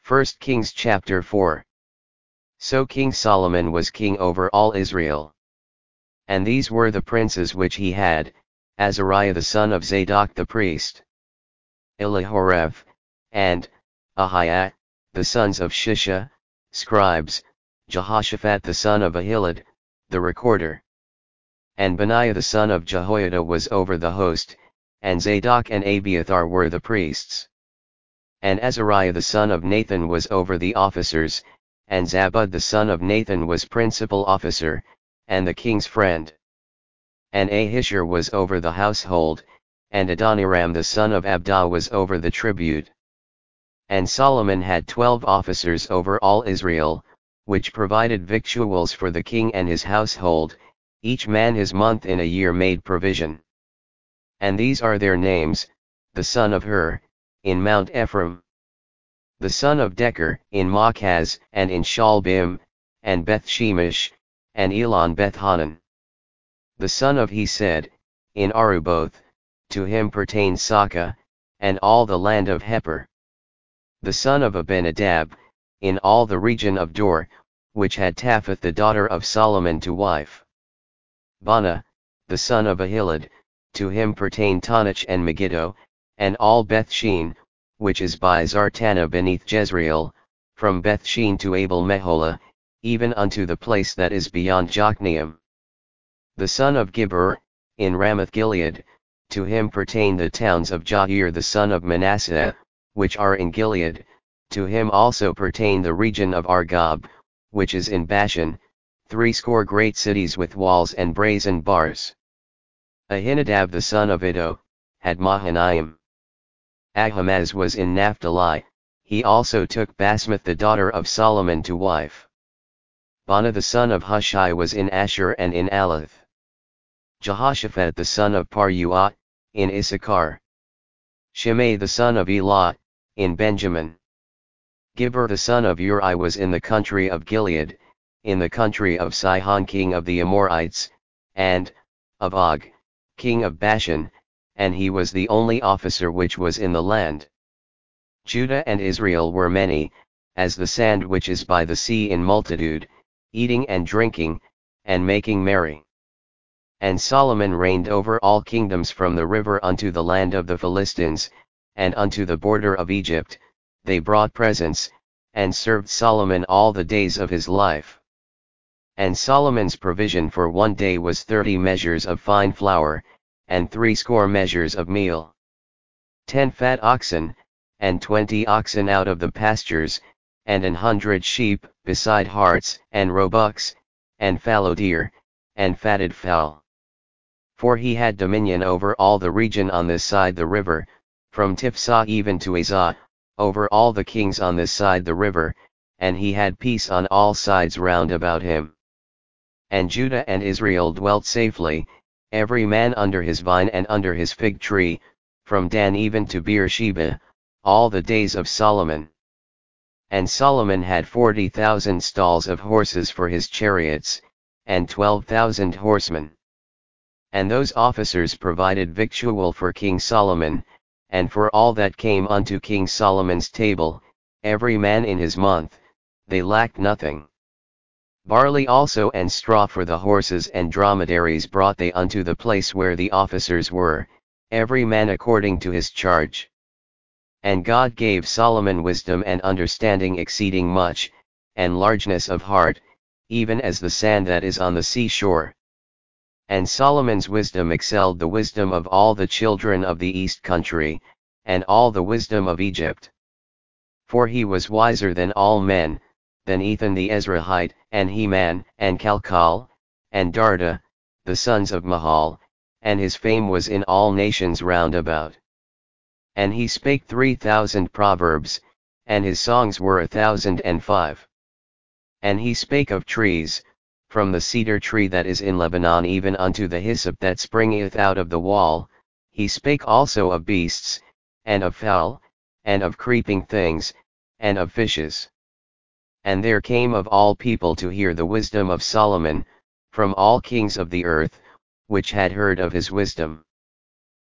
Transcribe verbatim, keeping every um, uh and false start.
First Kings chapter four. So King Solomon was king over all Israel. And these were the princes which he had: Azariah the son of Zadok the priest, Elihorev, and Ahiah, the sons of Shisha, scribes, Jehoshaphat the son of Ahilud, the recorder. And Benaiah the son of Jehoiada was over the host, and Zadok and Abiathar were the priests. And Azariah the son of Nathan was over the officers, and Zabud the son of Nathan was principal officer, and the king's friend. And Ahishur was over the household, and Adoniram the son of Abdah was over the tribute. And Solomon had twelve officers over all Israel, which provided victuals for the king and his household, each man his month in a year made provision. And these are their names: the son of Hur, in Mount Ephraim; the son of Decher, in Machaz, and in Shalbim, and Beth-shemesh, and Elon Beth-hanan; the son of Hesed, in Aruboth, to him pertained Saka, and all the land of Hepher; the son of Abinadab, in all the region of Dor, which had Taphath the daughter of Solomon to wife; Bana, the son of Ahilud, to him pertained Tanach and Megiddo, and all Beth-shean, which is by Zartana beneath Jezreel, from Beth-shean to Abel-meholah, even unto the place that is beyond Jokneam; the son of Gibber, in Ramoth-Gilead, to him pertain the towns of Jair the son of Manasseh, which are in Gilead; to him also pertain the region of Argob, which is in Bashan, threescore great cities with walls and brazen bars. Ahinadab the son of Iddo, had Mahanaim. Ahimaaz was in Naphtali, he also took Basmath the daughter of Solomon to wife. Bana the son of Hushai was in Asher and in Alath. Jehoshaphat the son of Paruah, in Issachar. Shimei the son of Elah, in Benjamin. Gibber the son of Uri was in the country of Gilead, in the country of Sihon king of the Amorites, and of Og, king of Bashan, and he was the only officer which was in the land. Judah and Israel were many, as the sand which is by the sea in multitude, eating and drinking, and making merry. And Solomon reigned over all kingdoms from the river unto the land of the Philistines, and unto the border of Egypt. They brought presents, and served Solomon all the days of his life. And Solomon's provision for one day was thirty measures of fine flour, and threescore measures of meal. Ten fat oxen, and twenty oxen out of the pastures, and an hundred sheep, beside harts, and roebucks, and fallow deer, and fatted fowl. For he had dominion over all the region on this side the river, from Tiphsah even to Azah, over all the kings on this side the river, and he had peace on all sides round about him. And Judah and Israel dwelt safely, every man under his vine and under his fig tree, from Dan even to Beersheba, all the days of Solomon. And Solomon had forty thousand stalls of horses for his chariots, and twelve thousand horsemen. And those officers provided victual for King Solomon, and for all that came unto King Solomon's table, every man in his month, they lacked nothing. Barley also and straw for the horses and dromedaries brought they unto the place where the officers were, every man according to his charge. And God gave Solomon wisdom and understanding exceeding much, and largeness of heart, even as the sand that is on the seashore. And Solomon's wisdom excelled the wisdom of all the children of the east country, and all the wisdom of Egypt. For he was wiser than all men, than Ethan the Ezrahite, and Heman, and Chalcol, and Darda, the sons of Mahal, and his fame was in all nations round about. And he spake three thousand proverbs, and his songs were a thousand and five. And he spake of trees, from the cedar tree that is in Lebanon even unto the hyssop that springeth out of the wall; he spake also of beasts, and of fowl, and of creeping things, and of fishes. And there came of all people to hear the wisdom of Solomon, from all kings of the earth, which had heard of his wisdom.